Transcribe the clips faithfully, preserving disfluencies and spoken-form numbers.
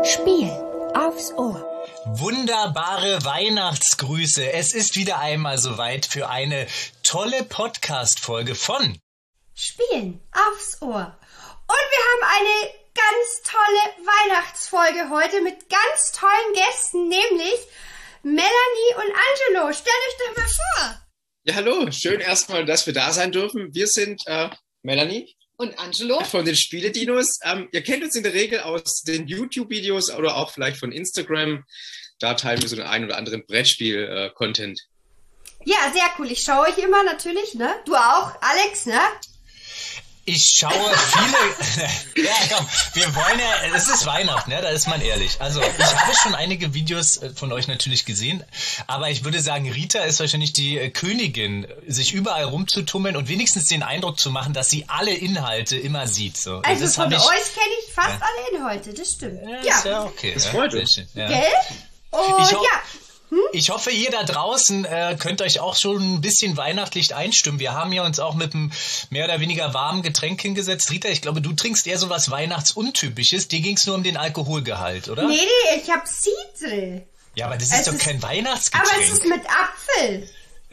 Spiel aufs Ohr. Wunderbare Weihnachtsgrüße. Es ist wieder einmal soweit für eine tolle Podcast-Folge von Spielen aufs Ohr. Und wir haben eine ganz tolle Weihnachtsfolge heute mit ganz tollen Gästen, nämlich Melanie und Angelo. Stellt euch doch mal vor. Ja, hallo. Schön erstmal, dass wir da sein dürfen. Wir sind äh, Melanie und Angelo von den Spieledinos. Ähm, ihr kennt uns in der Regel aus den YouTube-Videos oder auch vielleicht von Instagram. Da teilen wir so den einen oder anderen Brettspiel-Content. Ja, sehr cool. Ich schaue euch immer natürlich, ne? Du auch, Alex, ne? Ich schaue viele... ja, komm, wir wollen ja... Es ist Weihnachten, ne? Da ist man ehrlich. Also, ich habe schon einige Videos von euch natürlich gesehen, aber ich würde sagen, Rita ist wahrscheinlich die Königin, sich überall rumzutummeln und wenigstens den Eindruck zu machen, dass sie alle Inhalte immer sieht. So. Also das von ich, euch kenne ich fast ja. alle Inhalte, das stimmt. Ja, Ja, ist ja okay. Das ja. freut uns. Ja. Gell? Und Ich ho- ja... Hm? Ich hoffe, ihr da draußen äh, könnt euch auch schon ein bisschen weihnachtlich einstimmen. Wir haben ja uns auch mit einem mehr oder weniger warmen Getränk hingesetzt. Rita, ich glaube, du trinkst eher so was Weihnachtsuntypisches. Dir ging es nur um den Alkoholgehalt, oder? Nee, nee, ich hab Cidre. Ja, aber das Es ist doch ist- kein Weihnachtsgetränk. Aber es ist mit Apfel.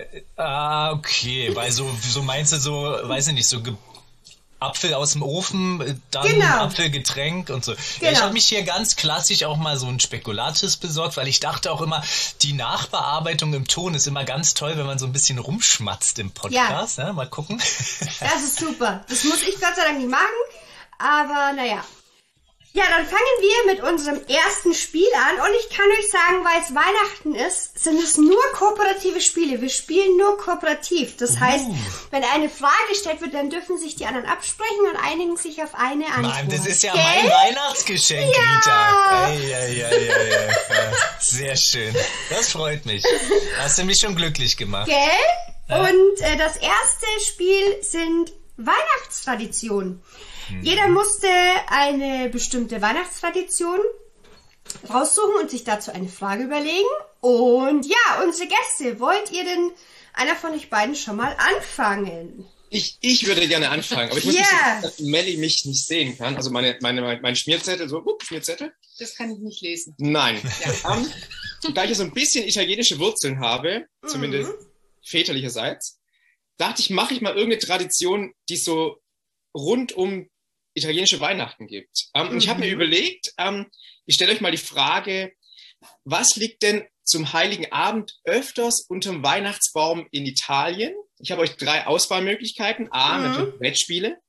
Ah, okay. Weil so, so meinst du so, weiß ich nicht, so Ge- Apfel aus dem Ofen, dann Genau. Apfelgetränk und so. Ja, ich Genau. habe mich hier ganz klassisch auch mal so ein Spekulatius besorgt, weil ich dachte auch immer, die Nachbearbeitung im Ton ist immer ganz toll, wenn man so ein bisschen rumschmatzt im Podcast. Ja. Mal gucken. Das ist super. Das muss ich Gott sei Dank nicht machen. Aber naja. Ja, dann fangen wir mit unserem ersten Spiel an. Und ich kann euch sagen, weil es Weihnachten ist, sind es nur kooperative Spiele. Wir spielen nur kooperativ. Das heißt, wenn eine Frage gestellt wird, dann dürfen sich die anderen absprechen und einigen sich auf eine Antwort. Mann, das ist ja Gell? mein Weihnachtsgeschenk, Ja. Rita. Ey, ey, ey, ey, ey. Ja, sehr schön. Das freut mich. Hast du mich schon glücklich gemacht. Gell? Und äh, das erste Spiel sind Weihnachtstraditionen. Jeder musste eine bestimmte Weihnachtstradition raussuchen und sich dazu eine Frage überlegen. Und ja, unsere Gäste, wollt ihr denn einer von euch beiden schon mal anfangen? Ich, ich würde gerne anfangen, aber ich muss Ja. nicht sagen, dass Melli mich nicht sehen kann. Also meine, meine, mein, mein Schmierzettel, so, up, Schmierzettel. Das kann ich nicht lesen. Nein. Ähm, da ich ja so ein bisschen italienische Wurzeln habe, zumindest väterlicherseits, dachte ich, mache ich mal irgendeine Tradition, die so rund um italienische Weihnachten gibt. Ähm, und ich habe mir überlegt, ähm, ich stelle euch mal die Frage, was liegt denn zum Heiligen Abend öfters unterm Weihnachtsbaum in Italien? Ich habe euch drei Auswahlmöglichkeiten. A, natürlich Brettspiele.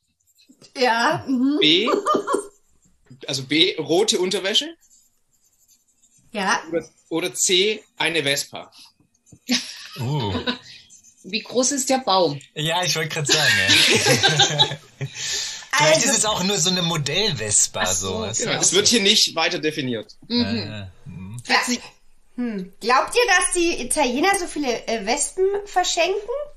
Ja. Mhm. B, also B, rote Unterwäsche. Ja. Oder, oder C, eine Vespa. Uh. Wie groß ist der Baum? Ja, ich wollte gerade sagen, ja. Vielleicht Also- ist es auch nur so eine Modell-Vespa. Ach so, So. Weißt du? Genau, es wird hier nicht weiter definiert. Mhm. Ja, mhm. Ja. Hm. Glaubt ihr, dass die Italiener so viele äh, Wespen verschenken?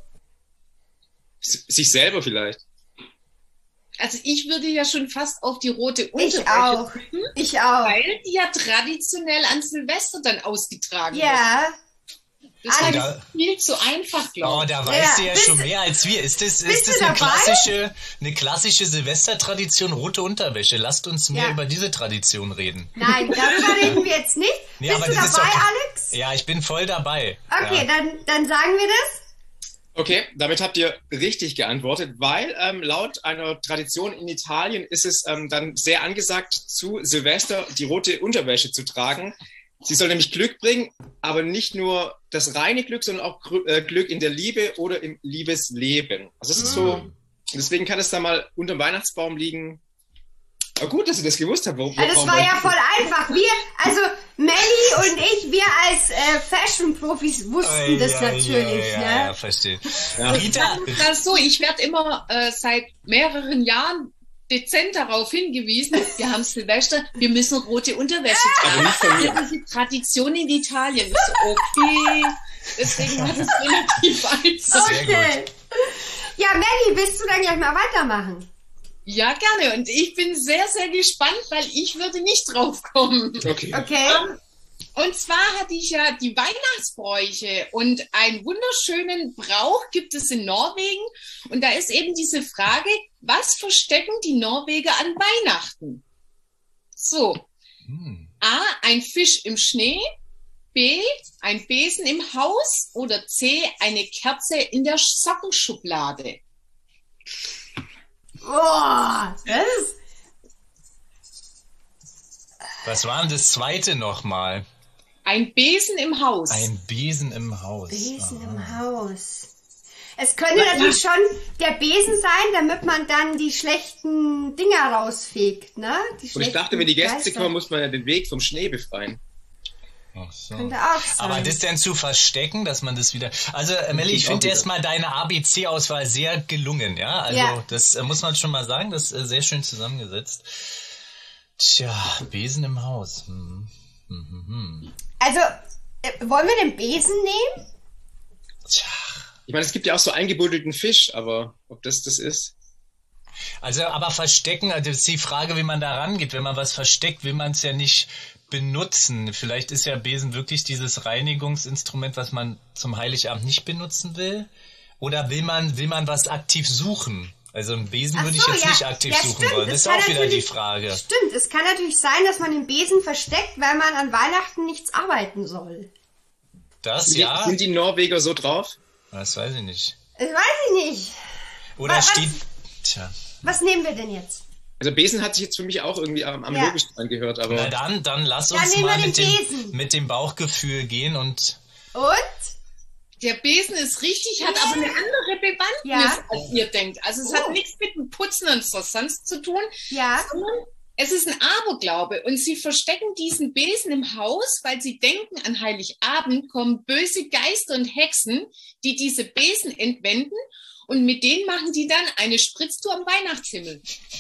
S- Sich selber vielleicht. Also ich würde ja schon fast auf die rote Ich Unterwäsche auch. drücken, Ich auch. weil die ja traditionell an Silvester dann ausgetragen Ja. wird. Das Alex- ist viel zu einfach, Oh, glaube ich. da weißt Ja, du ja bist schon du- mehr als wir. Ist das, bist ist das du eine dabei? klassische, eine klassische Silvestertradition, rote Unterwäsche? Lasst uns mehr Ja. über diese Tradition reden. Nein, darüber reden wir jetzt nicht. Nee, Bist aber du das ist dabei, doch- Alex? Ja, ich bin voll dabei. Okay, Ja. dann, dann sagen wir das. Okay, damit habt ihr richtig geantwortet, weil ähm, laut einer Tradition in Italien ist es ähm, dann sehr angesagt, zu Silvester die rote Unterwäsche zu tragen. Sie soll nämlich Glück bringen, aber nicht nur das reine Glück, sondern auch Gr- äh, Glück in der Liebe oder im Liebesleben. Also es ist so, deswegen kann es da mal unterm Weihnachtsbaum liegen. Aber gut, dass ihr das gewusst habt. Warum, Ja, das warum- war ja voll einfach. Wir, also Melli und ich, wir als äh, Fashion-Profis wussten das ja, natürlich, ja, ne? Ja, ja, verstehe. Rita, Das so, ich werde immer äh, seit mehreren Jahren dezent darauf hingewiesen, wir haben Silvester, wir müssen rote Unterwäsche Aber tragen. nicht von mir. Das ist die Tradition in Italien. Ich so, okay. Deswegen war das relativ einfach. Sehr Okay. Ja, Melli, willst du dann gleich mal weitermachen? Ja, gerne. Und ich bin sehr, sehr gespannt, weil ich würde nicht drauf kommen. Okay. Okay. Und zwar hatte ich ja die Weihnachtsbräuche und einen wunderschönen Brauch gibt es in Norwegen. Und da ist eben diese Frage, was verstecken die Norweger an Weihnachten? So, Hm. A, ein Fisch im Schnee, B, ein Besen im Haus oder C, eine Kerze in der Sockenschublade. Boah, das ist... Was war denn das zweite nochmal? Ein Besen im Haus. Ein Besen im Haus. Besen Aha. im Haus. Es könnte natürlich schon der Besen sein, damit man dann die schlechten Dinger rausfegt, ne? Die Und ich dachte, wenn die Gäste Geister. kommen, muss man ja den Weg vom Schnee befreien. Ach so. Könnte auch sein. Aber das denn zu verstecken, dass man das wieder... Also, äh, Melli, ich auch finde wieder. erstmal deine A B C-Auswahl sehr gelungen, ja? Also, Ja. das äh, muss man schon mal sagen, das ist äh, sehr schön zusammengesetzt. Tja, Besen im Haus. Hm. Hm, hm, hm. Also, äh, wollen wir den Besen nehmen? Tja. Ich meine, es gibt ja auch so eingebuddelten Fisch, aber ob das das ist? Also, aber verstecken, also das ist die Frage, wie man da rangeht. Wenn man was versteckt, will man es ja nicht benutzen. Vielleicht ist ja Besen wirklich dieses Reinigungsinstrument, was man zum Heiligabend nicht benutzen will. Oder will man, will man was aktiv suchen? Also einen Besen Ach würde so, ich jetzt ja. nicht aktiv Ja, suchen stimmt. wollen. Das Es ist kann auch wieder die natürlich- Frage. Stimmt, es kann natürlich sein, dass man den Besen versteckt, weil man an Weihnachten nichts arbeiten soll. Das, Sind, ja? die, sind die Norweger so drauf? Das weiß ich nicht. Das weiß ich nicht. Oder Was- steht... Tja. Was nehmen wir denn jetzt? Also Besen hat sich jetzt für mich auch irgendwie am, am Ja. logischsten angehört, aber Na dann, dann lass Dann uns nehmen mal wir mit den dem, Besen. mit dem Bauchgefühl gehen und... Und? Der Besen ist richtig, hat aber eine andere Bewandtnis, Ja. als ihr denkt. Also es Oh. hat nichts mit dem Putzen und so sonst zu tun, Ja. sondern es ist ein Aberglaube. Und sie verstecken diesen Besen im Haus, weil sie denken, an Heiligabend kommen böse Geister und Hexen, die diese Besen entwenden. Und mit denen machen die dann eine Spritztour am Weihnachtshimmel.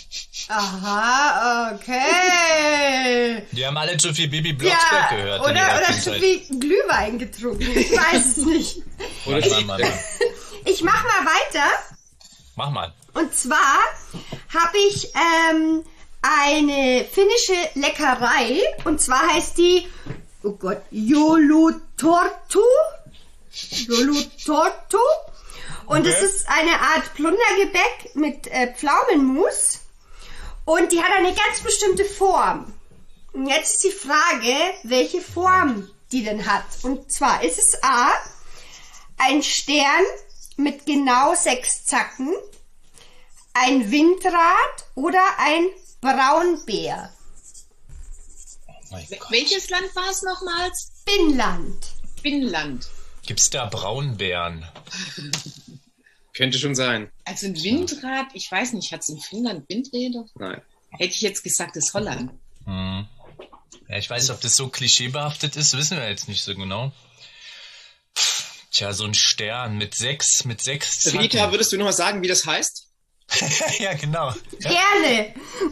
Aha, okay. Die haben alle zu viel Bibi Blocksberg Ja, gehört. oder, in ihrer oder zu Kindheit. viel Glühwein getrunken. Ich weiß es nicht. oder Mach mal, die, Mann. Ich mach mal weiter. Mach mal. Und zwar habe ich ähm, eine finnische Leckerei. Und zwar heißt die, oh Gott, Joulutortu. Joulutortu. Und es Okay. ist eine Art Plundergebäck mit äh, Pflaumenmus. Und die hat eine ganz bestimmte Form. Und jetzt ist die Frage, welche Form die denn hat. Und zwar ist es A, ein Stern mit genau sechs Zacken, ein Windrad oder ein Braunbär. Oh mein Gott. Welches Land war es nochmals? Finnland. Finnland. Gibt's da Braunbären? könnte schon sein. Also ein Windrad, ich weiß nicht, hat es in Finnland Windräder? Nein. Hätte ich jetzt gesagt, das ist Holland. Hm. Ja, ich weiß, ob das so klischeebehaftet ist, wissen wir jetzt nicht so genau. Pff, tja, so ein Stern mit sechs, mit sechs Zacken. Rita, würdest du noch mal sagen, wie das heißt? Ja, genau. Gerne.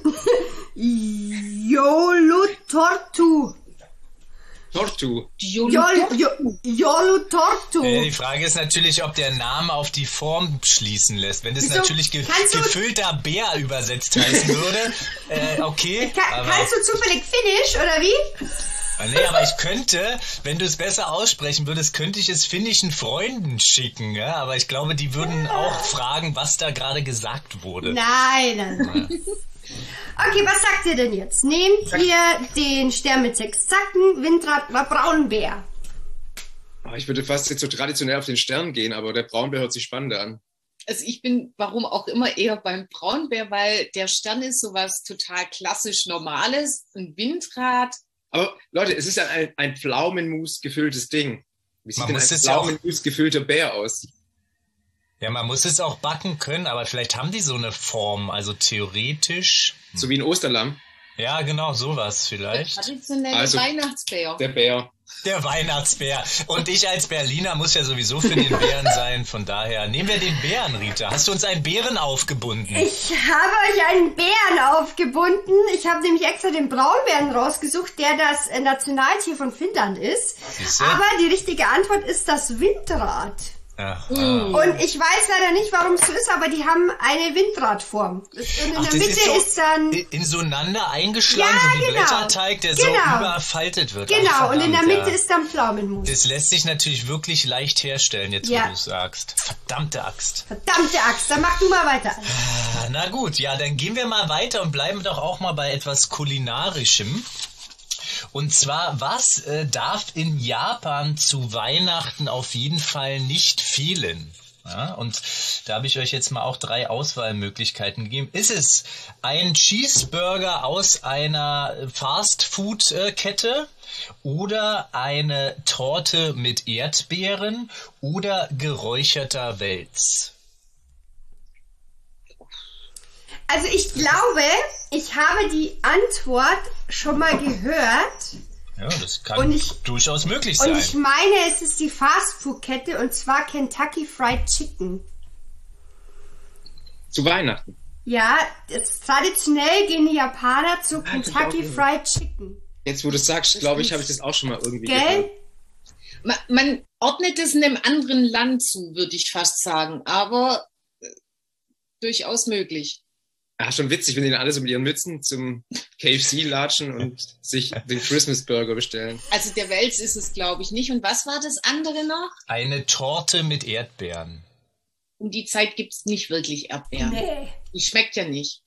Joulutortu. Tortu. Jol, jo, Joulutortu. Äh, die Frage ist natürlich, ob der Name auf die Form schließen lässt. Wenn das Wieso? natürlich ge Kannst du- gefüllter Bär übersetzt heißen würde, äh, okay. Ka aber, kannst du zufällig Finnisch, oder wie? Ah, nee, aber ich könnte, wenn du es besser aussprechen würdest, könnte ich es finnischen Freunden schicken. Ja? Aber ich glaube, die würden auch fragen, was da gerade gesagt wurde. Nein, nein. Okay, was sagt ihr denn jetzt? Nehmt ihr den Stern mit sechs Zacken, Windrad oder Braunbär? Aber ich würde fast jetzt so traditionell auf den Stern gehen, aber der Braunbär hört sich spannender an. Also ich bin, warum auch immer, eher beim Braunbär, weil der Stern ist sowas total klassisch Normales, ein Windrad. Aber Leute, es ist ja ein, ein Pflaumenmus gefülltes Ding. Wie sieht Man denn muss ein es ja auch- Pflaumenmus gefüllter Bär aus? Ja, man muss es auch backen können, aber vielleicht haben die so eine Form, also theoretisch. So wie ein Osterlamm. Ja, genau, sowas Der vielleicht. traditionelle Also- Weihnachtsbär. Der Bär. Der Weihnachtsbär. Und ich als Berliner muss ja sowieso für den Bären sein, von daher nehmen wir den Bären, Rita. Hast du uns einen Bären aufgebunden? Ich habe euch einen Bären aufgebunden. Ich habe nämlich extra den Braunbären rausgesucht, der das äh, Nationaltier von Finnland ist. Siehste? Aber die richtige Antwort ist das Windrad. Ja. Und ich weiß leider nicht, warum es so ist, aber die haben eine Windradform. Und in Ach, der das Mitte ist so ist dann... ineinander eingeschlagen, Ja, so wie genau. Blätterteig, der so Genau. überfaltet wird. Genau, Ach, und in der verdammt, Mitte ja. ist dann Pflaumenmus. Das lässt sich natürlich wirklich leicht herstellen, jetzt Ja. wo du es sagst. Verdammte Axt. Verdammte Axt, dann mach du mal weiter. Ah, na gut, ja, dann gehen wir mal weiter und bleiben doch auch mal bei etwas Kulinarischem. Und zwar, was äh, darf in Japan zu Weihnachten auf jeden Fall nicht fehlen? Ja, und da habe ich euch jetzt mal auch drei Auswahlmöglichkeiten gegeben. Ist es ein Cheeseburger aus einer Fast-Food-Kette oder eine Torte mit Erdbeeren oder geräucherter Wels? Also ich glaube, ich habe die Antwort schon mal gehört. Ja, das kann Und ich- durchaus möglich sein. Und ich meine, es ist die Fastfood-Kette und zwar Kentucky Fried Chicken. Zu Weihnachten. Ja, das, traditionell gehen die Japaner zu hab ich auch Kentucky gehört. Fried Chicken. Jetzt, wo du es sagst, glaube ich, habe ich das auch schon mal irgendwie Gell? gehört. Man, man ordnet es einem anderen Land zu, würde ich fast sagen, aber äh, durchaus möglich. Ja, schon witzig, wenn die dann alle so mit ihren Mützen zum K F C latschen und sich den Christmas Burger bestellen. Also der Wels ist es, glaube ich, nicht. Und was war das andere noch? Eine Torte mit Erdbeeren. Um die Zeit gibt es nicht wirklich Erdbeeren. Nee. Die schmeckt ja nicht.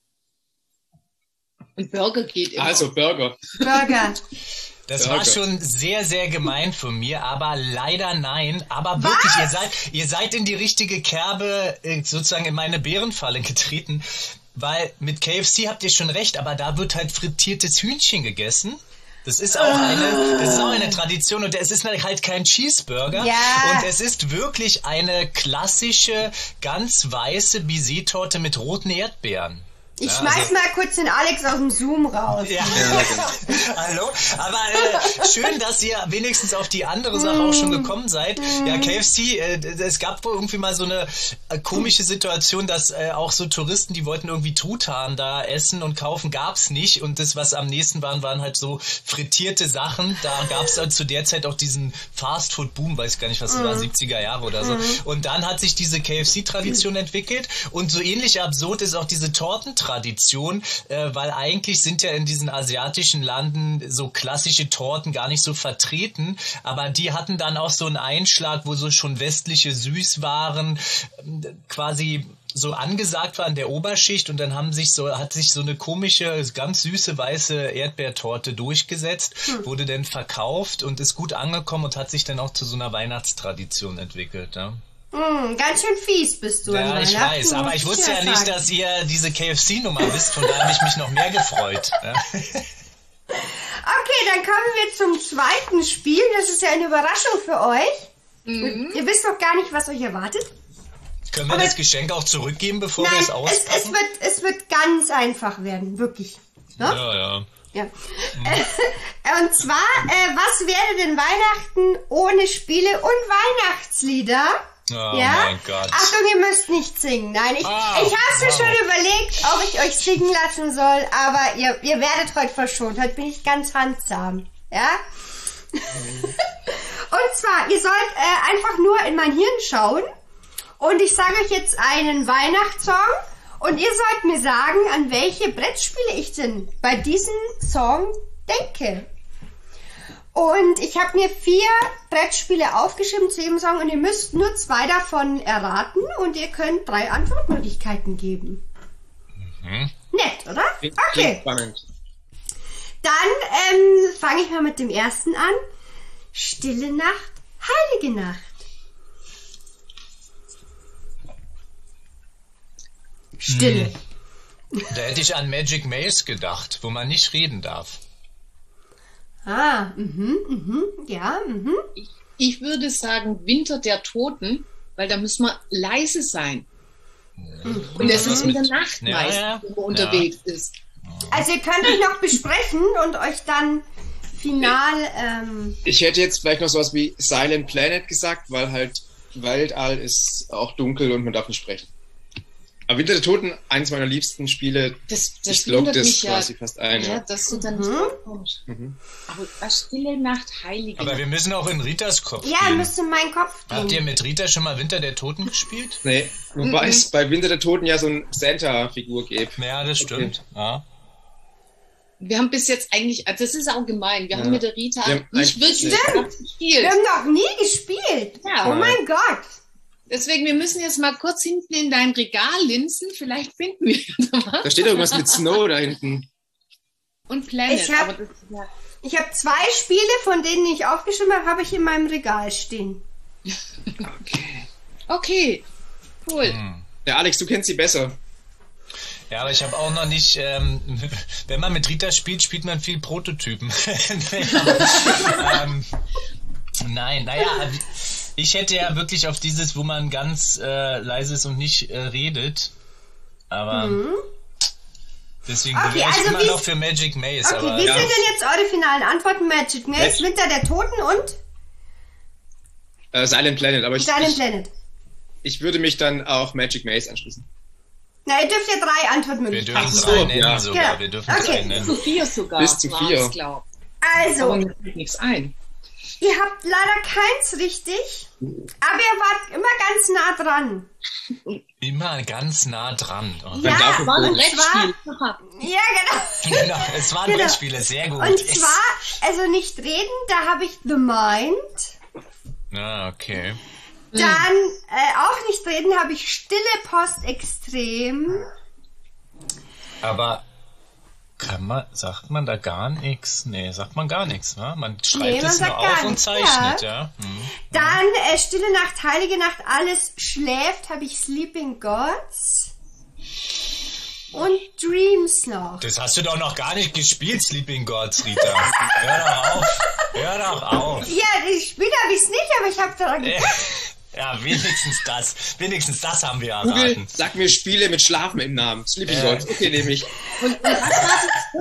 Und Burger geht immer. Also Burger. Burger. Das Burger. war schon sehr, sehr gemein von mir, aber leider nein. Aber wirklich, ihr seid, ihr seid in die richtige Kerbe, äh, sozusagen in meine Bärenfalle getreten. Weil mit K F C habt ihr schon recht, aber da wird halt frittiertes Hühnchen gegessen. Das ist auch eine, das ist auch eine Tradition und es ist halt kein Cheeseburger. Ja. Und es ist wirklich eine klassische, ganz weiße Baiser-Torte mit roten Erdbeeren. Ich Ja, schmeiß also- mal kurz den Alex aus dem Zoom raus. Ja, hallo. Aber äh, schön, dass ihr wenigstens auf die andere Sache auch schon gekommen seid. Ja, K F C, äh, es gab wohl irgendwie mal so eine äh, komische Situation, dass äh, auch so Touristen, die wollten irgendwie Truthahn da essen und kaufen, gab's nicht. Und das, was am nächsten waren, waren halt so frittierte Sachen. Da gab's halt zu der Zeit auch diesen Fast-Food-Boom, weiß gar nicht, was das war, siebziger Jahre oder so. Und dann hat sich diese K F C-Tradition entwickelt. Und so ähnlich absurd ist auch diese Tortentradition. Tradition, äh, weil eigentlich sind ja in diesen asiatischen Landen so klassische Torten gar nicht so vertreten, aber die hatten dann auch so einen Einschlag, wo so schon westliche Süßwaren äh, quasi so angesagt waren in der Oberschicht und dann haben sich so, hat sich so eine komische, ganz süße weiße Erdbeertorte durchgesetzt, hm. wurde dann verkauft und ist gut angekommen und hat sich dann auch zu so einer Weihnachtstradition entwickelt, ja. Mm, ganz schön fies bist du. Ja, an ich Weihnachten, weiß, aber muss ich wusste ja sagen. nicht, dass ihr diese K F C-Nummer wisst, von daher habe ich mich noch mehr gefreut. Ja. Okay, dann kommen wir zum zweiten Spiel. Das ist ja eine Überraschung für euch. Mhm. Ihr wisst noch gar nicht, was euch erwartet. Können wir Aber- das Geschenk auch zurückgeben, bevor wir Nein, es es, auspacken? es, wird, es wird ganz einfach werden, wirklich. Ne? ja, ja. Ja. Und zwar, äh, was wäre denn Weihnachten ohne Spiele und Weihnachtslieder? Oh ja? mein Gott. Achtung, ihr müsst nicht singen. Nein, ich, Ah, ich habe mir wow. schon überlegt, ob ich euch singen lassen soll, aber ihr, ihr werdet heute verschont. Heute bin ich ganz handsam. Ja? Und zwar, ihr sollt äh, einfach nur in mein Hirn schauen und ich sage euch jetzt einen Weihnachtssong und ihr sollt mir sagen, an welche Brettspiele ich denn bei diesem Song denke. Und ich habe mir vier Brettspiele aufgeschrieben zu jedem Song und ihr müsst nur zwei davon erraten und ihr könnt drei Antwortmöglichkeiten geben. Mhm. Nett, oder? Klingt Okay, spannend. dann ähm, fange ich mal mit dem ersten an. Stille Nacht, heilige Nacht. Stille. Da hätte ich an Magic Maze gedacht, wo man nicht reden darf. Ah, mhm, mhm, ja, mhm. Ich, ich würde sagen Winter der Toten, weil da müssen wir leise sein. Und das was ist in der mit- Nacht Ja, meist, ja. wo man unterwegs ist. Also ihr könnt euch noch besprechen und euch dann final, ähm, Ich hätte jetzt vielleicht noch sowas wie Silent Planet gesagt, weil halt Weltall ist auch dunkel und man darf nicht sprechen. Aber Winter der Toten, eines meiner liebsten Spiele, Das, das ich log wundert das mich ja, quasi fast ein. ja, Ja. dass du dann nicht drauf kommst. Aber was Stille Nacht, heilige Aber Nacht. wir müssen auch in Ritas Kopf ja, gehen. müsst in meinen Kopf Habt ihr gehen. mit Rita schon mal Winter der Toten gespielt? Nee, wobei es bei Winter der Toten ja so eine Santa-Figur gibt. Ja, das stimmt. Ja. Wir haben bis jetzt eigentlich, also das ist auch gemein, wir Ja. haben mit der Rita Wir haben nicht eigentlich- wirklich Stimmt. gespielt. Wir haben noch nie gespielt. Ja. Oh mein Gott. Deswegen, wir müssen jetzt mal kurz hinten in dein Regal linsen, vielleicht finden wir da was. Da steht irgendwas mit Snow da hinten. Und Planet. Ich hab- aber das ist ja, Ich habe zwei Spiele, von denen ich aufgeschrieben habe, habe ich in meinem Regal stehen. Okay. Okay, cool. Hm. Ja, Alex, du kennst sie besser. Ja, aber ich habe auch noch nicht, ähm, wenn man mit Rita spielt, spielt man viel Prototypen. ähm, nein, naja, ich hätte ja wirklich auf dieses, wo man ganz äh, leise ist und nicht äh, redet. Aber mhm. deswegen okay, wäre ich also immer wie, noch für Magic Maze. Okay, aber, wie ja. sind denn jetzt eure finalen Antworten? Magic Maze, Winter der Toten und? Äh, Silent Planet, aber ich, Silent ich, Planet. ich würde mich dann auch Magic Maze anschließen. Na, ihr dürft ja drei Wir Antwortmöglichkeiten. dürfen so, drei nennen ja. sogar. Genau. Wir dürfen Okay. drei Bis nennen. zu vier sogar. Bis zu war vier. es, glaub. Also, Aber mir fällt nichts ein. ihr habt leider keins richtig, aber ihr wart immer ganz nah dran. Immer ganz nah dran. Oh. Ja, darf War ein und Brettspiel. zwar, ja, genau. Genau, es waren Genau. Brettspiele, sehr gut. Und zwar, also nicht reden, da habe ich The Mind. Ah, okay. Dann äh, auch nicht reden habe ich Stille Post Extrem. Aber kann man, sagt man da gar nichts? Nee, sagt man gar nichts, ne? Man schreibt Nee, man es nur sagt gar auf und nichts, zeichnet, ja. Hm. Dann äh, Stille Nacht, Heilige Nacht, alles schläft, habe ich Sleeping Gods. Und Dreams noch. Das hast du doch noch gar nicht gespielt, Sleeping Gods, Rita. Hör doch auf. Hör doch auf. Ja, ich spiele habe ich es nicht, aber ich habe daran Äh, gedacht. Ja, wenigstens das. Wenigstens das haben wir Google, erraten. sag mir Spiele mit Schlafen im Namen. Sleeping Äh. Gods, okay, nehme ich. Und, und was war das?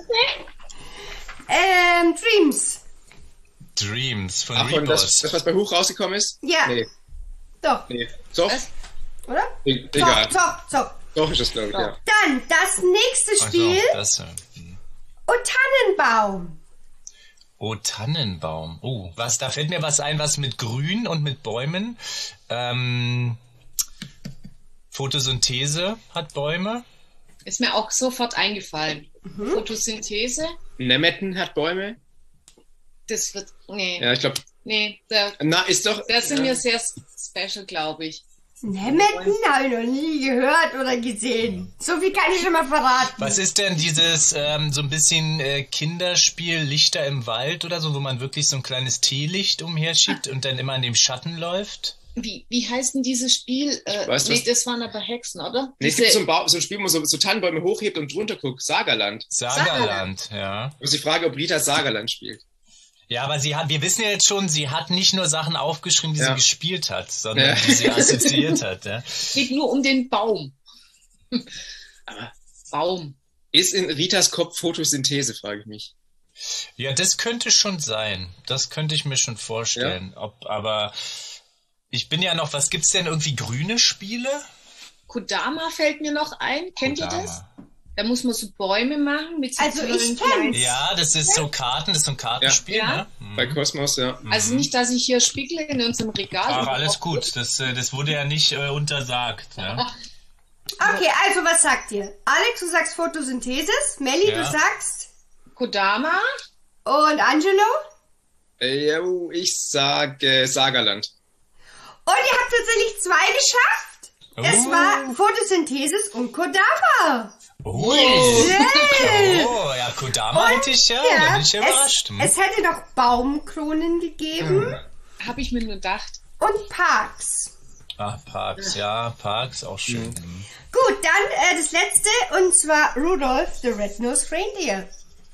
Ähm, Dreams. Dreams von Ach, und das, Rebos. das, was bei Hoch rausgekommen ist? Ja. Nee, Doch, nee. Doch, Was? oder? e- egal. Doch, doch, doch. Doch ist das, glaube ich, ja. Dann das nächste Ach so, Spiel. das, äh, hm. Oh, Tannenbaum. Oh, Tannenbaum. Oh, was, da fällt mir was ein, was mit Grün und mit Bäumen. Ähm, Photosynthese hat Bäume. Ist mir auch sofort eingefallen. Mhm. Photosynthese, Nemetten hat Bäume. das wird, nee, Ja, ich glaube, nee, da, na, ist doch... da sind ja. wir sehr special, glaube ich. Nemetten habe ich noch nie gehört oder gesehen. So viel kann ich schon mal verraten. Was ist denn dieses ähm, so ein bisschen äh, Kinderspiel Lichter im Wald oder so, wo man wirklich so ein kleines Teelicht umherschiebt und dann immer in dem Schatten läuft? Wie, wie heißt denn dieses Spiel? Äh, Weißt du nee, was? das waren aber Hexen, oder? Nee, es Diese- gibt so ein, Bau, so ein Spiel, wo man so, so Tannenbäume hochhebt und drunter guckt. Sagerland. Sagerland, ja. Ich muss die Frage, ob Rita Sagerland spielt. Ja, aber sie hat, wir wissen ja jetzt schon, sie hat nicht nur Sachen aufgeschrieben, die Ja. sie gespielt hat, sondern Ja. die sie assoziiert hat. Ja. geht nur um den Baum. Baum. Ist in Ritas Kopf Photosynthese, frage ich mich. Ja, das könnte schon sein. Das könnte ich mir schon vorstellen. Ob, aber ich bin ja noch, was gibt's denn irgendwie grüne Spiele? Kodama fällt mir noch ein. Kennt ihr Kodama. das? Da muss man so Bäume machen mit so Also ich kleinen- kenn's. Ja, das ist so Karten, das ist so ein Kartenspiel, Ja. ne? Mhm. Bei Kosmos, ja. Also nicht, dass ich hier spiegle in unserem Regal. Ach, alles gut. Das, äh, das wurde ja nicht äh, untersagt. Ne? Okay, also was sagt ihr? Alex, du sagst Photosynthesis. Melli, Ja. du sagst. Kodama. Und Angelo? Äh, ja, ich sage Sagerland. Und ihr habt tatsächlich zwei geschafft. Es Oh. war Photosynthesis und Kodama. Oh. Yay. Oh, ja, Kodama hätte ich ja, da bin ich ja überrascht. Hm. es, es hätte noch Baumkronen gegeben Habe ich mir nur gedacht. und Parks. Ah, Parks, ja, Parks, auch schön. Mhm. Gut, dann äh, das letzte und zwar Rudolph the Red-Nosed Reindeer.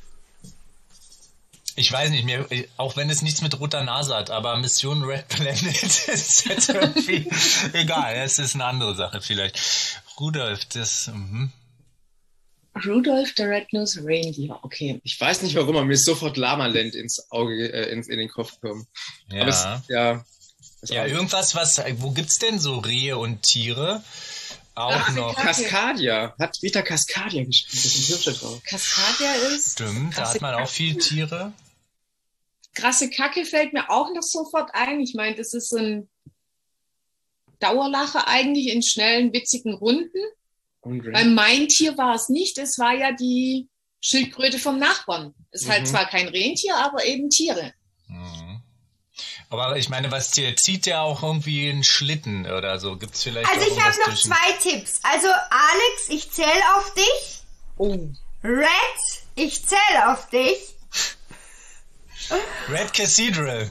Ich weiß nicht, mir, auch wenn es nichts mit roter Nase hat, aber Mission Red Planet ist jetzt irgendwie egal, es ist eine andere Sache vielleicht. Rudolf, das, mhm. Rudolph the Red-Nosed Reindeer. Okay. Ich weiß nicht warum, aber mir ist sofort Lamaland ins Auge, äh, ins, in den Kopf gekommen. Ja. Aber es, ja. es Ja, auch- irgendwas, was, wo gibt's denn so Rehe und Tiere? Auch Ach, noch. Kacke. Cascadia. Hat Rita Cascadia gespielt? Das ist ein Hirsche drauf. Cascadia ist. Stimmt, da krasse hat man auch Kacke. viel Tiere. Krasse Kacke fällt mir auch noch sofort ein. Ich meine, das ist so ein Dauerlacher eigentlich in schnellen, witzigen Runden. Und Weil mein Tier war es nicht. Es war ja die Schildkröte vom Nachbarn. Ist halt Mhm. zwar kein Rentier, aber eben Tiere. Mhm. Aber ich meine, was zieht, zieht ja auch irgendwie einen Schlitten oder so? Gibt's vielleicht Also auch ich habe irgendwas noch zwischen- zwei Tipps. Also Alex, ich zähle auf dich. Oh. Red, ich zähle auf dich. Red Cathedral.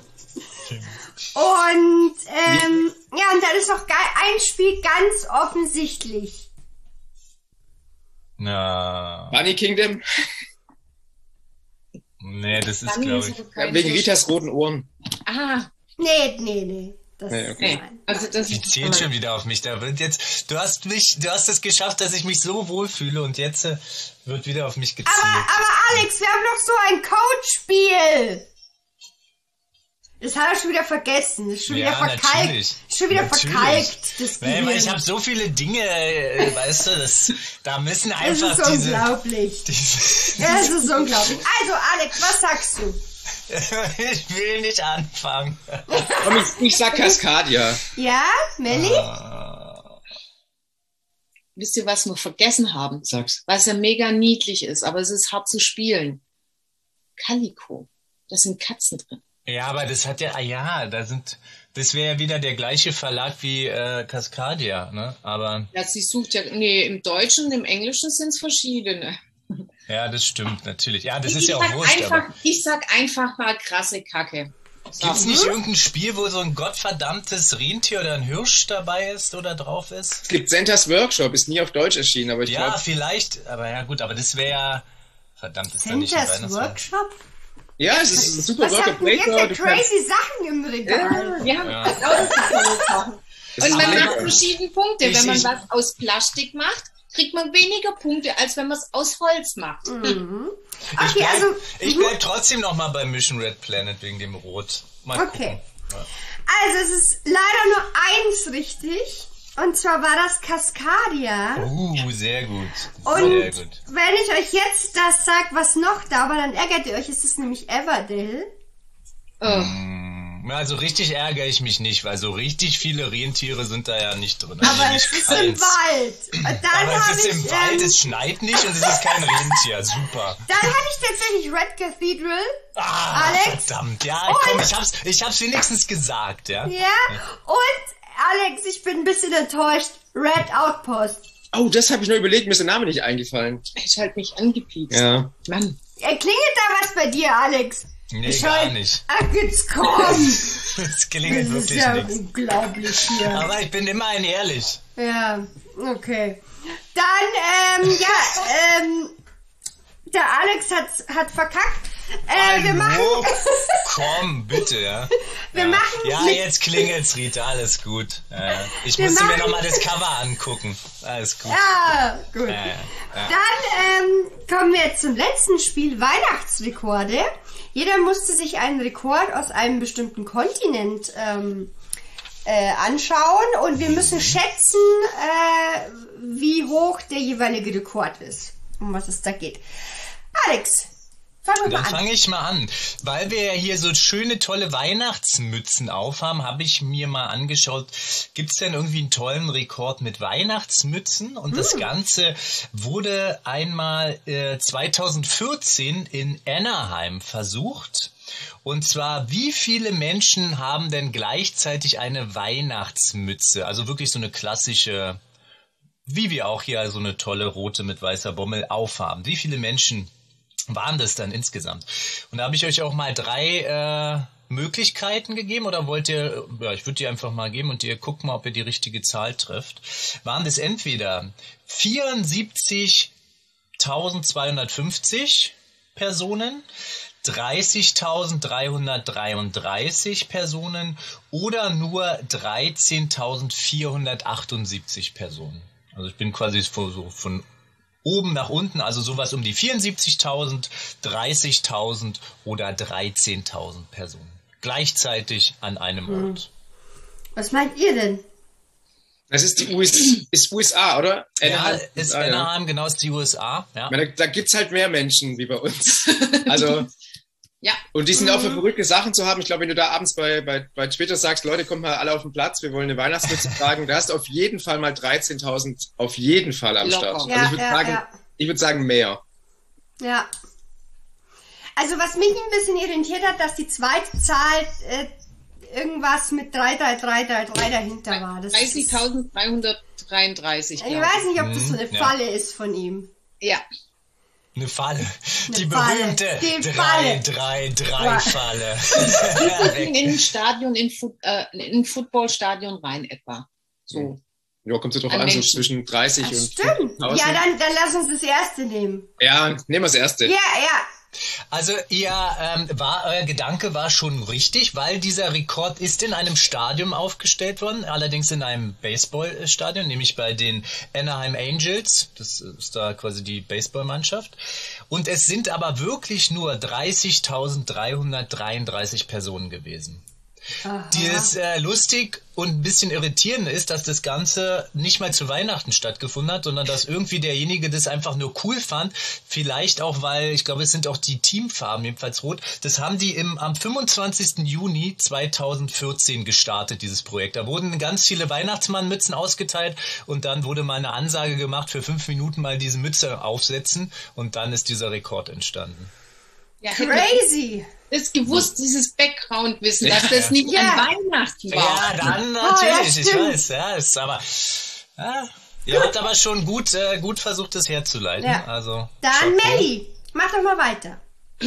Und, ähm, ja, und dann ist noch geil, ein Spiel ganz offensichtlich. Na. Bunny Kingdom? Nee, das ist, Bunny glaube ist ich. aber kein Wegen Fisch. Ritas roten Ohren. Ah, Nee, nee, nee. Das, Nee, okay. nee. nein. Also das Die zielt schon wieder auf mich. Da wird jetzt, du hast mich, du hast es geschafft, dass ich mich so wohlfühle und jetzt äh, wird wieder auf mich gezielt. Aber, aber Alex, wir haben noch so ein Codespiel. Das hat er schon wieder vergessen. Das ist schon Ja, wieder verkalkt. natürlich. Ist schon wieder Natürlich. verkalkt, das Nee, weil Gehirn. ich habe so viele Dinge, äh, weißt du, das, da müssen Das einfach ist diese, unglaublich. diese Ja, das ist unglaublich. Also, Alex, was sagst du? ich will nicht anfangen. Komm, ich, ich sag Cascadia. Ja, Melli? wisst ihr, was wir vergessen haben? Sag's. Was ja mega niedlich ist, aber es ist hart zu spielen. Calico. Da sind Katzen drin. Ja, aber das hat ja, ah ja, da sind, das wäre ja wieder der gleiche Verlag wie äh, Cascadia, ne? Aber Ja, sie sucht ja, nee, im Deutschen und im Englischen sind es verschiedene. ja, das stimmt natürlich. Ja, das ich ist ja auch sag wurscht. einfach, Aber ich sag einfach mal krasse Kacke. So. gibt's nicht irgendein Spiel, wo so ein gottverdammtes Rentier oder ein Hirsch dabei ist oder drauf ist? Es gibt Sentas Workshop, ist nie auf Deutsch erschienen, aber ich Ja, glaube, vielleicht, aber ja gut, aber das wäre ja, verdammt, ist da nicht ein Centers Weihnachtsmann. Workshop? ja, es ist ein super Was Worker habt ihr jetzt Breaker. für Du kannst, crazy Sachen im Regal? Wir haben Ja. lauter tolle Sachen. Das Und ist man mega. macht verschiedene Punkte. Ich- Wenn man ich- was aus Plastik macht, kriegt man weniger Punkte, als wenn man es aus Holz macht. Mhm. Ich Okay, bleib, also... ich mhm. bleib trotzdem noch mal bei Mission Red Planet wegen dem Rot. Mal Okay. gucken. Ja. Also es ist leider nur eins richtig. Und zwar war das Cascadia. Uh, sehr gut. Und Sehr gut. wenn ich euch jetzt das sag, was noch da war, dann ärgert ihr euch. Es ist nämlich Everdell. Oh. Also richtig ärgere ich mich nicht, weil so richtig viele Rentiere sind da ja nicht drin. Aber Also es nicht ist im keins. Wald. Und dann Aber es habe ist ich, im Wald, ähm, es schneit nicht und es ist kein Rentier. Super. dann hatte ich tatsächlich Red Cathedral. Ah, Alex? verdammt. Ja, Und- komm, ich hab's, ich hab's wenigstens gesagt, ja. Ja. Und Alex, ich bin ein bisschen enttäuscht. Red Outpost. oh, das habe ich nur überlegt, mir ist der Name nicht eingefallen. Ich halt mich angepiekst. Ja. Mann. Er klingelt da was bei dir, Alex? Nee, Ich gar halt- nicht. Ach, jetzt komm. Es klingelt Das ist wirklich ja nichts. unglaublich hier. Aber ich bin immerhin ehrlich. Ja, okay. Dann, ähm, ja, ähm, der Alex hat, hat verkackt. Äh, wir machen, Hallo? Komm, bitte, ja. wir ja. machen Ja, mit- jetzt klingelt's, Rita, alles gut. Ja, ja. Ich Wir musste mir machen- nochmal das Cover angucken. Alles gut. Ja, gut. Ja, ja, ja. Dann ähm, kommen wir jetzt zum letzten Spiel, Weihnachtsrekorde. Jeder musste sich einen Rekord aus einem bestimmten Kontinent ähm, äh, anschauen und wir müssen schätzen, äh, wie hoch der jeweilige Rekord ist, um was es da geht. Alex, fang doch mal Dann an. fange ich mal an. Weil wir ja hier so schöne, tolle Weihnachtsmützen aufhaben, habe ich mir mal angeschaut, gibt's denn irgendwie einen tollen Rekord mit Weihnachtsmützen? Und das Ganze wurde einmal äh, zweitausendvierzehn in Anaheim versucht. Und zwar, wie viele Menschen haben denn gleichzeitig eine Weihnachtsmütze? Also wirklich so eine klassische, wie wir auch hier so eine tolle rote mit weißer Bommel aufhaben. Wie viele Menschen waren das dann insgesamt? Und da habe ich euch auch mal drei äh, Möglichkeiten gegeben, oder wollt ihr, ja, ich würde die einfach mal geben und ihr guckt mal, ob ihr die richtige Zahl trifft. Waren das entweder vierundsiebzigtausendzweihundertfünfzig Personen, dreißigtausenddreihundertdreiunddreißig Personen oder nur dreizehntausendvierhundertachtundsiebzig Personen? Also ich bin quasi so von oben nach unten, also sowas um die vierundsiebzigtausend, dreißigtausend oder dreizehntausend Personen. Gleichzeitig an einem Ort. Was meint ihr denn? Das ist die U S, ist U S A, oder? Ja, Anaheim, ist ah, ja. Anaheim, genau, ist die U S A. Ja. Ich meine, da, da gibt's halt mehr Menschen wie bei uns. Also, Ja. und die sind auch für verrückte Sachen zu haben. Ich glaube, wenn du da abends bei, bei, bei Twitter sagst, Leute, kommt mal alle auf den Platz, wir wollen eine Weihnachtsmütze tragen, da hast du auf jeden Fall mal dreizehntausend auf jeden Fall am Locker. Start. Ja, also ich würde ja, sagen, ja. ich würde sagen mehr. Ja. Also was mich ein bisschen irritiert hat, dass die zweite Zahl äh, irgendwas mit drei drei drei drei drei dahinter war. Das ist- dreißigtausenddreihundertdreiunddreißig. Ich weiß nicht, ob das so eine Mhm, ja. Falle ist von ihm. Ja. Eine Falle. Die Falle. berühmte Die drei Falle. drei drei Falle. In ein Stadion, in, Fu äh, in ein Footballstadion rein etwa. So. Ja, kommt so drauf An an, so Menschen. zwischen dreißig Das und stimmt. fünftausend. Ja, dann, dann lass uns das erste nehmen. Ja, nehmen wir das erste. Ja, ja. Also ihr ähm, war euer Gedanke war schon richtig, weil dieser Rekord ist in einem Stadion aufgestellt worden, allerdings in einem Baseballstadion, nämlich bei den Anaheim Angels. Das ist da quasi die Baseballmannschaft. Und es sind aber wirklich nur dreißigtausenddreihundertdreiunddreißig Personen gewesen. Aha. Das äh, lustig und ein bisschen irritierend ist, dass das Ganze nicht mal zu Weihnachten stattgefunden hat, sondern dass irgendwie derjenige das einfach nur cool fand. Vielleicht auch, weil, ich glaube, es sind auch die Teamfarben, jedenfalls rot. Das haben die im, am fünfundzwanzigsten Juni zweitausendvierzehn gestartet, dieses Projekt. Da wurden ganz viele Weihnachtsmannmützen ausgeteilt und dann wurde mal eine Ansage gemacht, für fünf Minuten mal diese Mütze aufsetzen und dann ist dieser Rekord entstanden. Ja, hätte Crazy. das gewusst, dieses Background-Wissen, dass das nicht Ja. an Weihnachten war. Ja, dann Oh, natürlich, ja, ich stimmt. weiß, ja, ist aber, ja, ihr habt aber schon gut, äh, gut versucht, das herzuleiten, Ja. also. Dann Chapeau. Melli, mach doch mal weiter.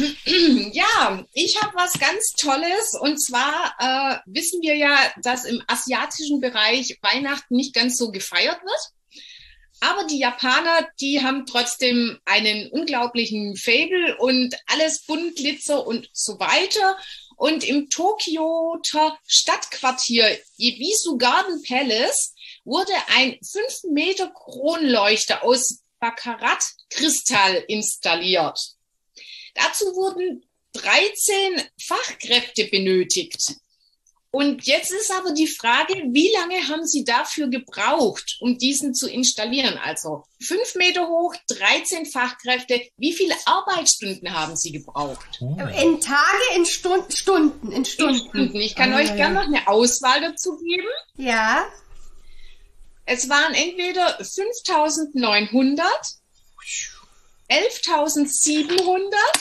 Ja, ich habe was ganz Tolles und zwar äh, wissen wir ja, dass im asiatischen Bereich Weihnachten nicht ganz so gefeiert wird. Aber die Japaner, die haben trotzdem einen unglaublichen Faible und alles bunt, Glitzer und so weiter. Und im Tokioter Stadtquartier Ibisu Garden Palace wurde ein fünf Meter Kronleuchter aus Baccarat-Kristall installiert. Dazu wurden dreizehn Fachkräfte benötigt. Und jetzt ist aber die Frage, wie lange haben Sie dafür gebraucht, um diesen zu installieren? Also fünf Meter hoch, dreizehn Fachkräfte. Wie viele Arbeitsstunden haben Sie gebraucht? Uh. In Tage, in Stunden, Stunden, in Stunden. Stunden. Ich kann Ah, euch ja. gerne noch eine Auswahl dazu geben. Ja. Es waren entweder fünftausendneunhundert, elftausendsiebenhundert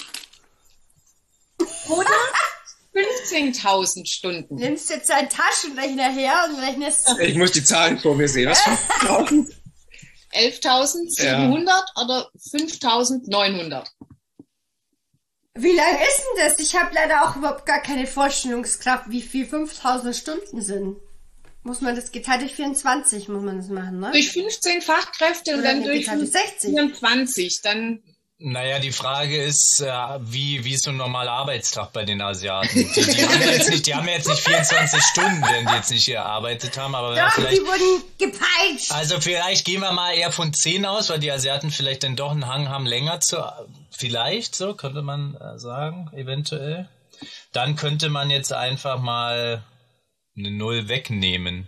oder fünfzehntausend Stunden. Nimmst jetzt deinen Taschenrechner her und rechnest. Ich muss die Zahlen vor mir sehen. Was für elftausendsiebenhundert oder fünftausendneunhundert? Wie lang ist denn das? Ich habe leider auch überhaupt gar keine Vorstellungskraft, wie viel fünftausend Stunden sind. Muss man das geteilt durch vierundzwanzig, muss man das machen, ne? Durch fünfzehn Fachkräfte und Oder dann durch geteilt durch sechzig. vierundzwanzig. Dann Naja, die Frage ist, äh, wie, wie ist so ein normaler Arbeitstag bei den Asiaten? Die, die, haben jetzt nicht, die haben jetzt nicht vierundzwanzig Stunden, wenn die jetzt nicht gearbeitet haben, aber wenn wir Doch, vielleicht... die wurden gepeitscht. Also vielleicht gehen wir mal eher von zehn aus, weil die Asiaten vielleicht dann doch einen Hang haben, länger zu... Vielleicht, so könnte man äh, sagen, eventuell. Dann könnte man jetzt einfach mal eine Null wegnehmen.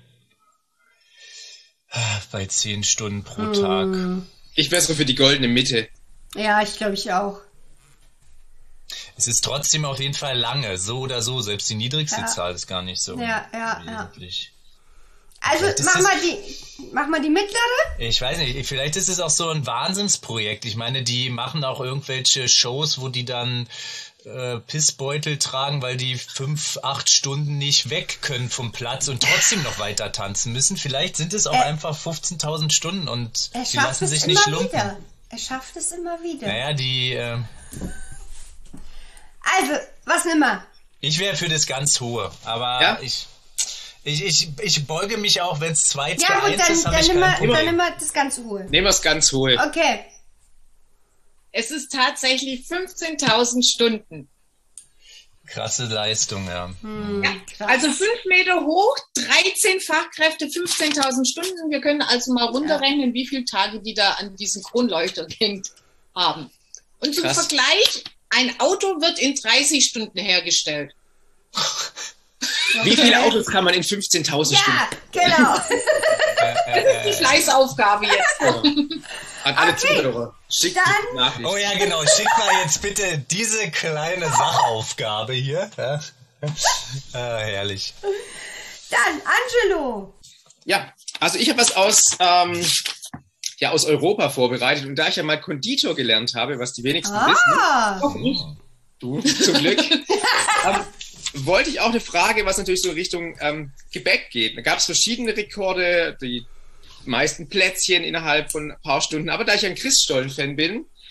Bei zehn Stunden pro Tag. Ich wäre so für die goldene Mitte. Ja, ich glaube ich auch. Es ist trotzdem auf jeden Fall lange, so oder so. Selbst die niedrigste Ja. Zahl ist gar nicht so Ja, ja, ja. wesentlich. Also Vielleicht ist mach das- mal die, mach mal die mittlere. Ich weiß nicht, vielleicht ist es auch so ein Wahnsinnsprojekt. Ich meine, die machen auch irgendwelche Shows, wo die dann äh, Pissbeutel tragen, weil die fünf, acht Stunden nicht weg können vom Platz und trotzdem noch weiter tanzen müssen. Vielleicht sind es auch Äh, einfach fünfzehntausend Stunden und Er die schafft lassen es sich immer nicht lumpen. wieder. Er schafft es immer wieder. Naja, die... Äh, Also, was nimm mal? ich wäre für das ganz Hohe, aber Ja? ich... Ich, ich, ich beuge mich auch, wenn es zwei zu Ja gut, eins dann, ist, habe dann, ich nimm kein mal, dann Problem. nimm mal das ganze hohe. Nehmen wir es ganz hohe. Okay. es ist tatsächlich fünfzehntausend Stunden. Krasse Leistung, ja. Ja, krass. also fünf Meter hoch, dreizehn Fachkräfte, fünfzehntausend Stunden. Wir können also mal runterrechnen, wie viele Tage die da an diesem Kronleuchter gehängt haben. Und zum Krass. Vergleich, ein Auto wird in dreißig Stunden hergestellt. Wie viele Autos kann man in fünfzehntausend Stunden? Ja, genau. Die Fleißaufgabe jetzt. An alle Okay. Zuhörer. Schickt Dann- die Nachricht. Oh ja, genau. Schickt mal jetzt bitte diese kleine Sachaufgabe hier. Ja. Ah, herrlich. Dann, Angelo. Ja, also ich habe was aus, ähm, ja, aus Europa vorbereitet. Und da ich ja mal Konditor gelernt habe, was die wenigsten wissen, Ah, auch nicht, du zum Glück, ähm, wollte ich auch eine Frage, was natürlich so Richtung ähm, Gebäck geht. Da gab es verschiedene Rekorde, die meisten Plätzchen innerhalb von ein paar Stunden. Aber da ich ein Christstollen-Fan bin,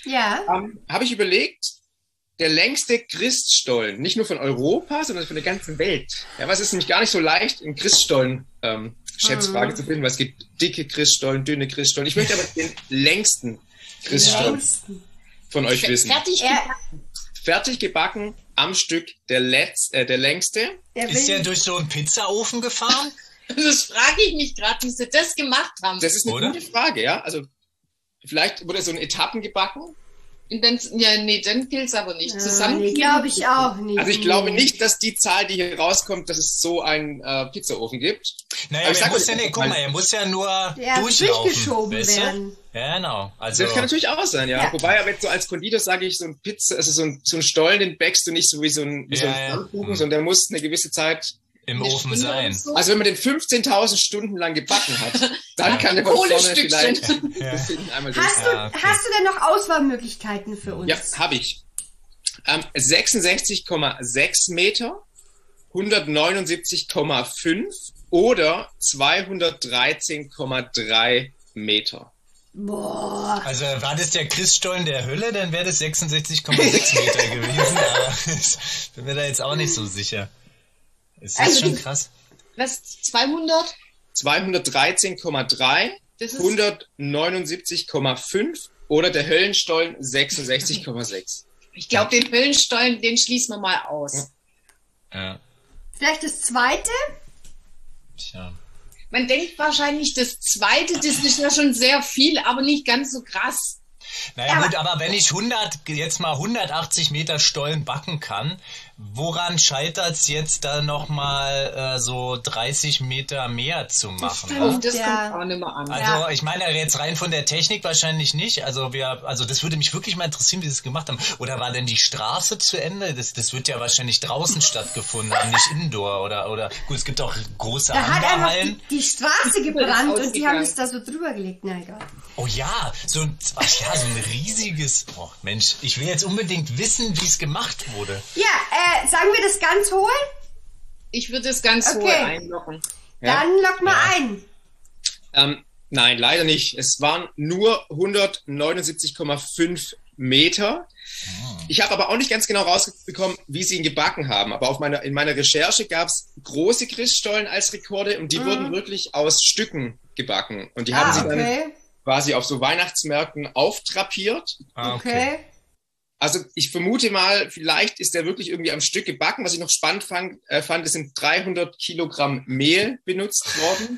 Ja. ähm, habe ich überlegt, der längste Christstollen, nicht nur von Europa, sondern von der ganzen Welt. Ja, was ist nämlich gar nicht so leicht, in Christstollen ähm, Schätzfrage mhm. zu finden, weil es gibt dicke Christstollen, dünne Christstollen. Ich möchte aber den längsten Christstollen von euch wissen. Fertig gebacken. Fertig gebacken, am Stück, der, Letz-, äh, der längste. Der Ist der will- durch so einen Pizzaofen gefahren? Das frage ich mich gerade, wie sie das gemacht haben. Das ist eine Oder? gute Frage, ja. Also vielleicht wurde so in Etappen gebacken. Und dann, ja, nee, dann gilt's aber nicht. Ja, Zusammen nee, glaube ich auch nicht. Also ich glaube nicht, dass die Zahl, die hier rauskommt, dass es so einen äh, Pizzaofen gibt. Naja, Aber ich er sag muss euch, ja nicht, guck mal, er muss ja nur Der muss durchlaufen. durchgeschoben weißt du? werden. Ja, genau. Also, Das kann natürlich auch sein, ja. Ja. Wobei, aber jetzt so als Konditor sage ich, so ein Pizza, also so ein, so ein Stollen, den backst du nicht so wie so ein, wie so Ja, ein ja. Pfannkuchen, Mhm. sondern der muss eine gewisse Zeit, im eine Ofen Stunde sein. oder so. also wenn man den fünfzehntausend Stunden lang gebacken hat, dann kann der von vorne Kohlestückchen. vielleicht Ja. das hinten einmal durch. Hast du, Ah, okay. hast du denn noch Auswahlmöglichkeiten für uns? Ja, habe ich. Ähm, sechsundsechzig Komma sechs Meter, hundertneunundsiebzig Komma fünf oder zweihundertdreizehn Komma drei Meter. Boah. Also war das der Christstollen der Hölle, dann wäre das sechsundsechzig Komma sechs Meter gewesen, aber ich bin mir da jetzt auch nicht so sicher. Ist das Also schon die- krass? Was, zweihundert? zweihundertdreizehn Komma drei, Das ist, hundertneunundsiebzig Komma fünf oder der Höllenstollen sechsundsechzig Komma sechs. ich glaube, den Höllenstollen, den schließen wir mal aus. Ja, Vielleicht das zweite? tja. Man denkt wahrscheinlich, das zweite, das ist ja schon sehr viel, aber nicht ganz so krass. Naja Ja, gut, aber wenn ich hundert, jetzt mal hundertachtzig Meter Stollen backen kann, woran scheitert es jetzt da nochmal äh, so dreißig Meter mehr zu machen? stimmt. Ja? Oh, das Ja. kommt auch nicht mehr an. Also Ja. ich meine jetzt rein von der Technik wahrscheinlich nicht. Also wir, also das würde mich wirklich mal interessieren, wie sie es gemacht haben. Oder war denn die Straße zu Ende? Das, das wird ja wahrscheinlich draußen stattgefunden haben, nicht indoor oder oder gut, es gibt auch große Da hat einfach Anbauhallen. die, die Straße ist gebrannt und die ausgegangen. haben es da so drüber gelegt. Na egal. Oh ja, so ein, ach ja, so ein riesiges. Oh Mensch, ich will jetzt unbedingt wissen, wie es gemacht wurde. Ja, äh, sagen wir das ganz hohl? Ich würde es ganz Okay. hohl einlocken. Ja. Dann lock mal Ja. ein. Ähm, nein, leider nicht. Es waren nur hundertneunundsiebzig Komma fünf Meter. Ich habe aber auch nicht ganz genau rausbekommen, wie sie ihn gebacken haben. Aber auf meiner, in meiner Recherche gab es große Christstollen als Rekorde und die Mhm. wurden wirklich aus Stücken gebacken. Und die Ah, haben sie dann okay. quasi auf so Weihnachtsmärkten auftrapiert. Ah, Okay. Also ich vermute mal, vielleicht ist der wirklich irgendwie am Stück gebacken. Was ich noch spannend fand, äh, fand es sind dreihundert Kilogramm Mehl benutzt worden.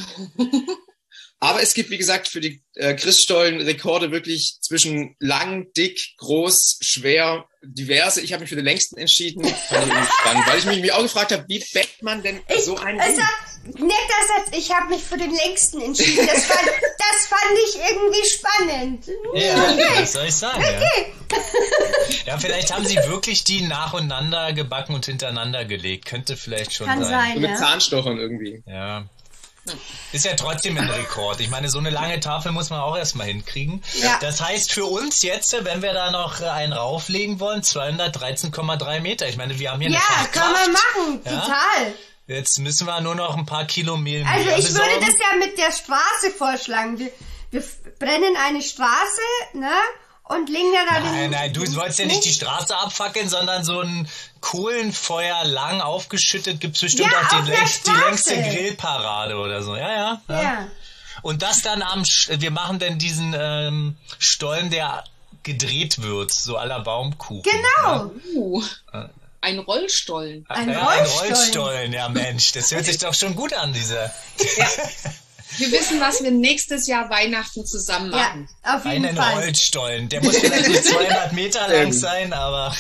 Aber es gibt, wie gesagt, für die äh, Christstollen Rekorde wirklich zwischen lang, dick, groß, schwer, diverse. Ich habe mich für den längsten entschieden. Fand ich irgendwie spannend, weil ich mich, mich auch gefragt habe, wie backt man denn Ich, so ein also, Ding? netter Satz, ich habe mich für den längsten entschieden. Das fand, das fand ich irgendwie spannend. Ja, was soll ich sagen? Ja. ja, vielleicht haben sie wirklich die nacheinander gebacken und hintereinander gelegt. Könnte vielleicht schon Kann So sein, mit ja. Zahnstochern irgendwie. Ja. Ist ja trotzdem ein Rekord. Ich meine, so eine lange Tafel muss man auch erstmal hinkriegen. Ja. Das heißt für uns jetzt, wenn wir da noch einen rauflegen wollen, zweihundertdreizehn Komma drei Meter. Ich meine, wir haben hier eine Ja, Fachkraft. kann man machen, Ja. total. Jetzt müssen wir nur noch ein paar Kilo Mehl Also mehr ich würde besorgen. das ja mit der Straße vorschlagen. Wir, wir f- brennen eine Straße, ne? Und legen da dann Nein, den- nein, du wolltest ja nicht die Straße abfackeln, sondern so ein Kohlenfeuer lang aufgeschüttet. Gibt's bestimmt Ja, auch auf die, der längst, die Straße. längste Grillparade oder so. Ja, ja. ja. Ja. Und das dann am, Sch- wir machen dann diesen ähm, Stollen, der gedreht wird, so à la Baumkuchen. Genau. Uh, ein Rollstollen. Ein ja, ein Rollstollen. Rollstollen, ja Mensch, das hört sich doch schon gut an, dieser. Wir wissen, was wir nächstes Jahr Weihnachten zusammen Ja, machen. auf jeden Einen Fall. Rollstollen. Der muss vielleicht nicht zweihundert Meter lang Ähm. sein, aber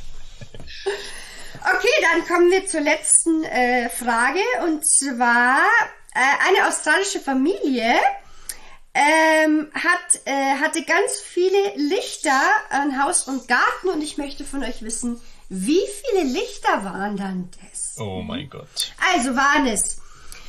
Okay, dann kommen wir zur letzten äh, Frage. Und zwar äh, eine australische Familie ähm, hat, äh, hatte ganz viele Lichter an Haus und Garten. Und ich möchte von euch wissen, wie viele Lichter waren dann das? oh mein Gott. Also waren es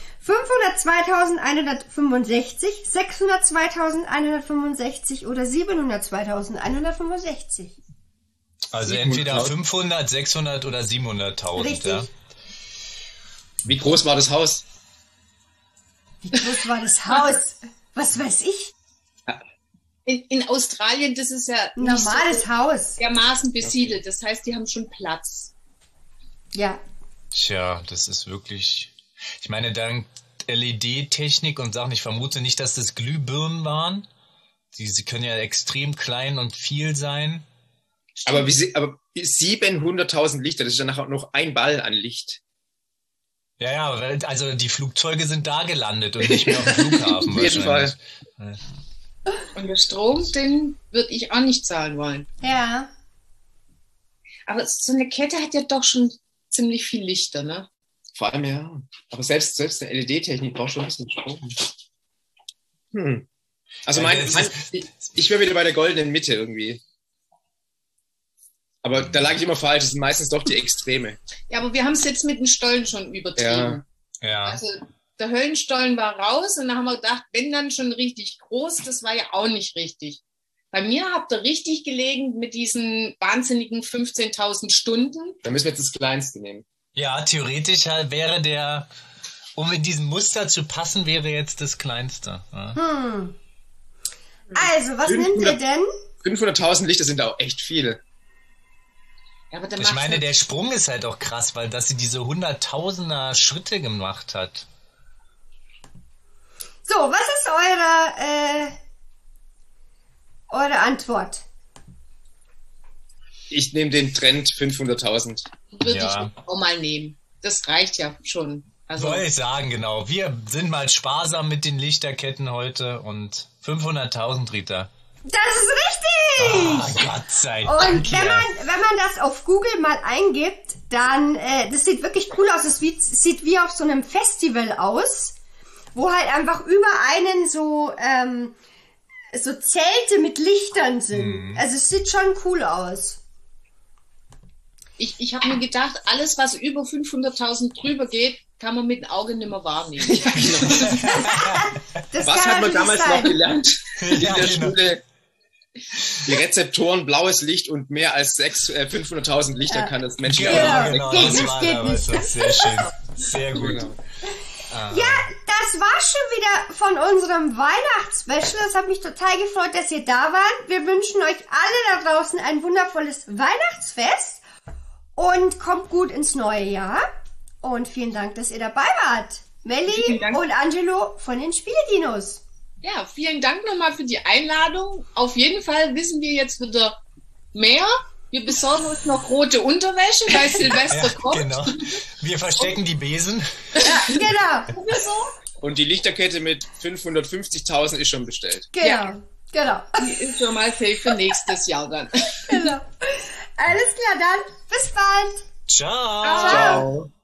fünfhundertzweitausendeinhundertfünfundsechzig, sechshundertzweitausendeinhundertfünfundsechzig oder siebenhundertzweitausendeinhundertfünfundsechzig. Also siebenhundert. entweder fünfhundert, sechshundert oder siebenhunderttausend, Richtig. ja. Wie groß war das Haus? Wie groß war das Haus? Was weiß ich? in, in Australien, das ist ja Ein nicht normales so Haus. dermaßen besiedelt. Das heißt, die haben schon Platz. Ja. Tja, das ist wirklich... Ich meine, dank L E D-Technik und Sachen, ich vermute nicht, dass das Glühbirnen waren. Sie, sie können ja extrem klein und viel sein. Aber, wie sie, aber siebenhunderttausend Lichter, das ist ja nachher noch ein Ball an Licht. Ja, ja, also die Flugzeuge sind da gelandet und nicht mehr auf dem Flughafen. Auf jeden Fall. Und der Strom, den würde ich auch nicht zahlen wollen. Ja. Aber so eine Kette hat ja doch schon ziemlich viel Lichter, ne? Vor allem, ja. Aber selbst, selbst eine L E D-Technik braucht schon ein bisschen Strom. Hm. Also mein, mein, ich, ich wäre wieder bei der goldenen Mitte irgendwie. Aber da lag ich immer falsch, das sind meistens doch die Extreme. Ja, aber wir haben es jetzt mit den Stollen schon übertrieben. Ja. Ja. Also der Höllenstollen war raus und dann haben wir gedacht, wenn dann schon richtig groß, das war ja auch nicht richtig. Bei mir habt ihr richtig gelegen mit diesen wahnsinnigen fünfzehntausend Stunden. Da müssen wir jetzt das Kleinste nehmen. Ja, theoretisch wäre der, um in diesem Muster zu passen, wäre jetzt das Kleinste. Ja. Hm. Also, was nimmt ihr denn? fünfhunderttausend Lichter sind auch echt viele. Ja, aber dann Ich macht's meine, halt- der Sprung ist halt auch krass, weil dass sie diese hunderttausender Schritte gemacht hat. So, was ist eure, äh, eure Antwort? Ich nehme den Trend fünfhunderttausend. würde Ja. ich auch mal nehmen. Das reicht ja schon. Also, Soll ich sagen, genau. Wir sind mal sparsam mit den Lichterketten heute und fünfhunderttausend, Rita. Das ist richtig! Oh, Gott sei Dank. Und wenn man, wenn man das auf Google mal eingibt, dann, äh, das sieht wirklich cool aus. Es sieht, sieht wie auf so einem Festival aus, wo halt einfach über einen so, ähm, so Zelte mit Lichtern sind. Mhm. Also es sieht schon cool aus. ich, ich habe mir gedacht, alles, was über fünfhunderttausend drüber geht, kann man mit dem Auge nicht mehr wahrnehmen. Das Was kann hat man natürlich damals sein. noch gelernt in Ja, der genau. Schule? Die Rezeptoren, blaues Licht und mehr als sechs, äh, fünfhunderttausend Lichter Ja. kann das Menschen Genau, Ja, genau, geht das nicht, war geht damals nicht. noch sehr schön. Sehr gut. Genau. Ja, das war schon wieder von unserem Weihnachtsspecial. Es hat mich total gefreut, dass ihr da wart. Wir wünschen euch alle da draußen ein wundervolles Weihnachtsfest und kommt gut ins neue Jahr. Und vielen Dank, dass ihr dabei wart. Melli Vielen Dank. und Angelo von den Spieldinos. Ja, vielen Dank nochmal für die Einladung. Auf jeden Fall wissen wir jetzt wieder mehr. Wir besorgen uns noch rote Unterwäsche, weil Silvester Ja, kommt. genau. Wir verstecken die Besen. Ja, genau, Und die Lichterkette mit fünfhundertfünfzigtausend ist schon bestellt. genau, Ja. genau, Die ist schon mal safe für nächstes Jahr dann. genau. Alles klar, dann bis bald. Ciao. Ciao. Ciao.